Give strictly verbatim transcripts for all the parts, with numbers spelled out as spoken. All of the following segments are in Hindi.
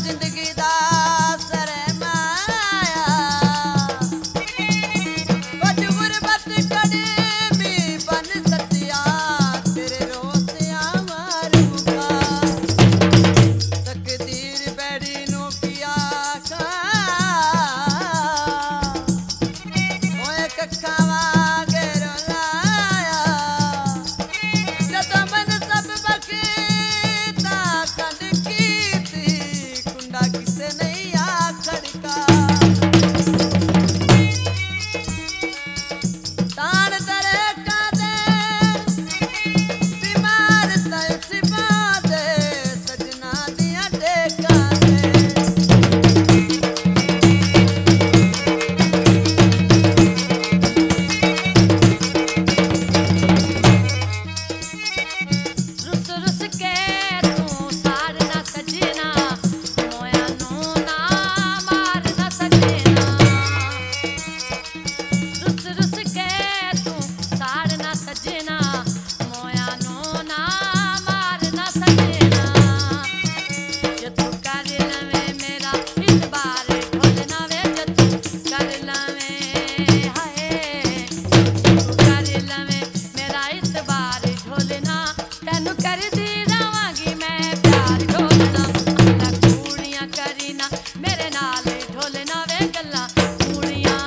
जिंदगी दा सरमाया कुछ गुरबत कड़ी भी बन सतिया तेरे रोसिया मार मुका तकदीर बैरी नो किया का ओए कक्का वांगे रोलाया जदों मन सब बकीता कंड कीती कुंडा किसे नहीं आ खड़का तान दरे कादे बीमार तलसिबा दे सजना दिया टेका दे रुस रुस के तू सारना सजना मोया नू ना मारना सजना रुस रुस के तू सारना सजना मोया नू ना मारना सजना जे तू कर लवे मेरा इतबार ढोलना वे जे तू कर लवे हाय तू कर लवे मेरा इतबार ढोलना तेनू कर दी रवांगी मैं प्यार ढोलना अल्लाह कूड़ियां करीना मेरे नाल ढोलना वे गल्लां कूड़ियां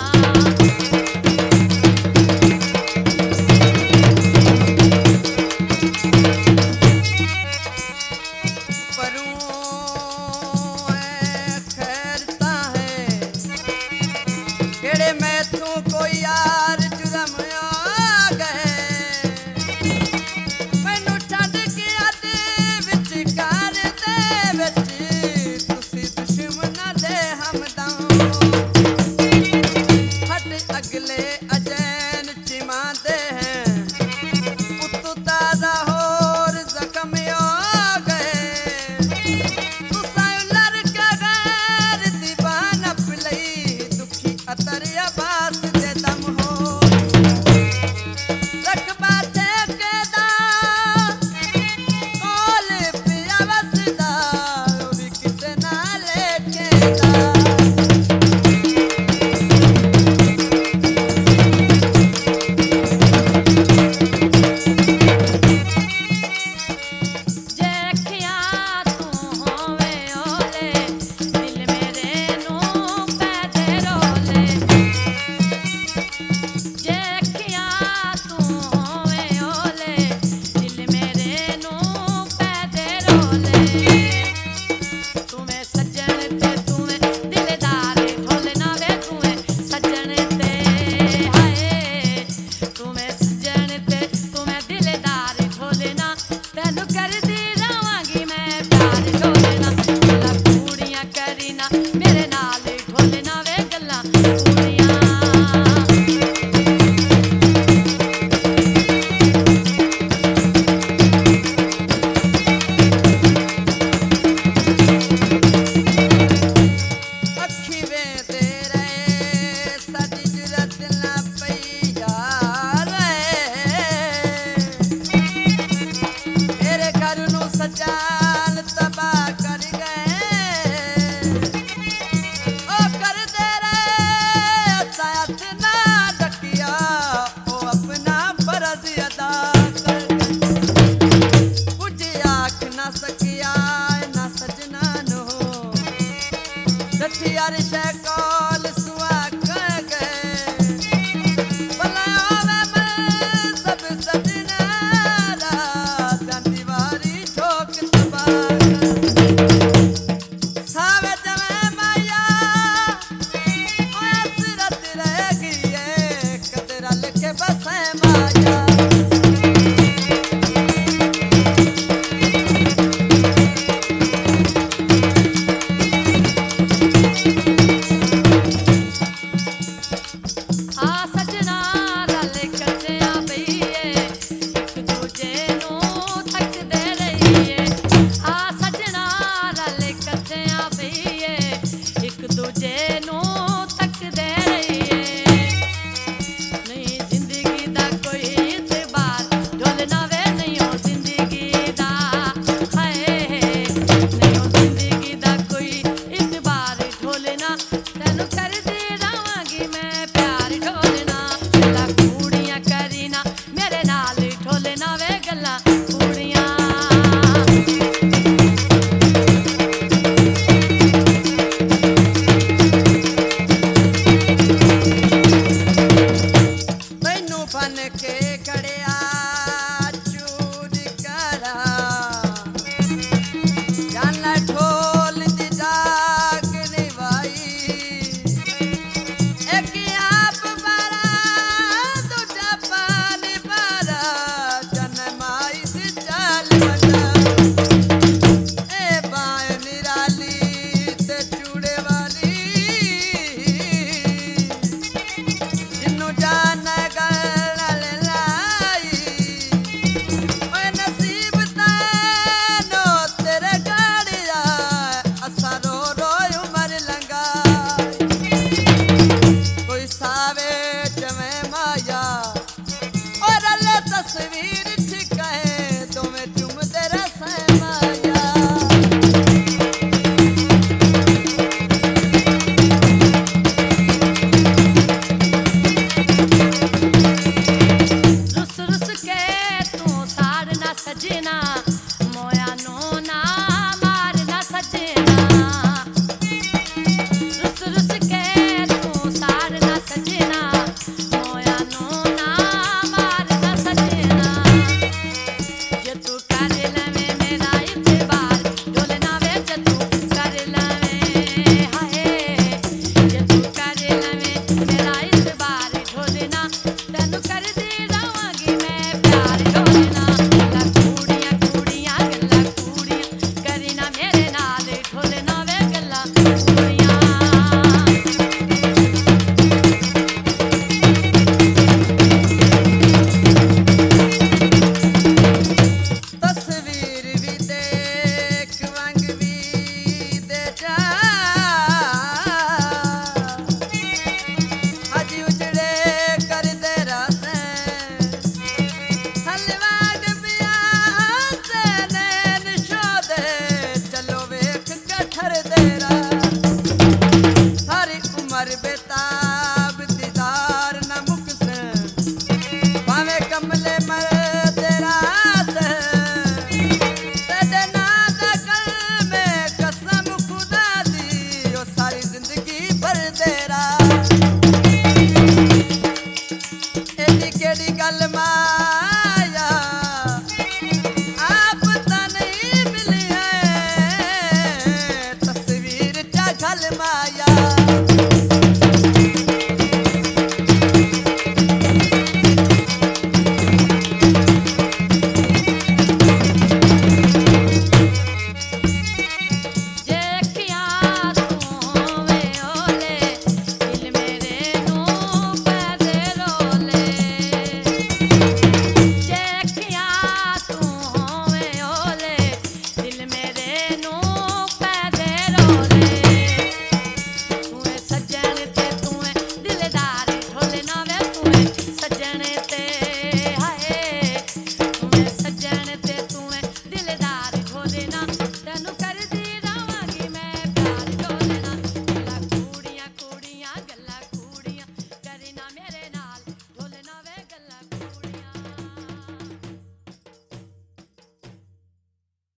परूं है खैरता है केड़े मैथों कोई यार जुर्म आ गए मैनू छड्ड के अते विचकार दे विच तुसी दुश्मनां दे हमदम हट अगले अजैन चिमांदे हैं उत्तू ताज़ा होर जख्म आ गए तुसां लड़का गैर दीवान अपलई दुखी अतर अबास दे दम हो रकबा ठेकेदा कोल पिया वसदा ओ भी किसे ना लेखेदा जे अखियां तू होवे ओले दिल मेरे नू पैदे रोले जे अखियां तू होवे ओले दिल मेरे नू पैदे रोले तुम्हें सज्जन ते तुम्हें दिलदार ढोलना वे तुम्हें सज्जन ते हाय तुम्हें सज्जन ते तुम्हें दिलदार ढोलना तेनू कर दी रवांगी मैं प्यार ढोलना अल्लाह कूड़ियां करीना मेरे नाल ढोलना वे गल्लां कूड़ियां अखी वेंदे रहे साडी जुरत ना पई यार मेरे घर नू सजान तबाह कर गए ओ कर दे रहे साथ ना डकिया ओ अपना फर्ज अदा कर कुछ आख ना सकिया ना सजना नो डठी यार शे को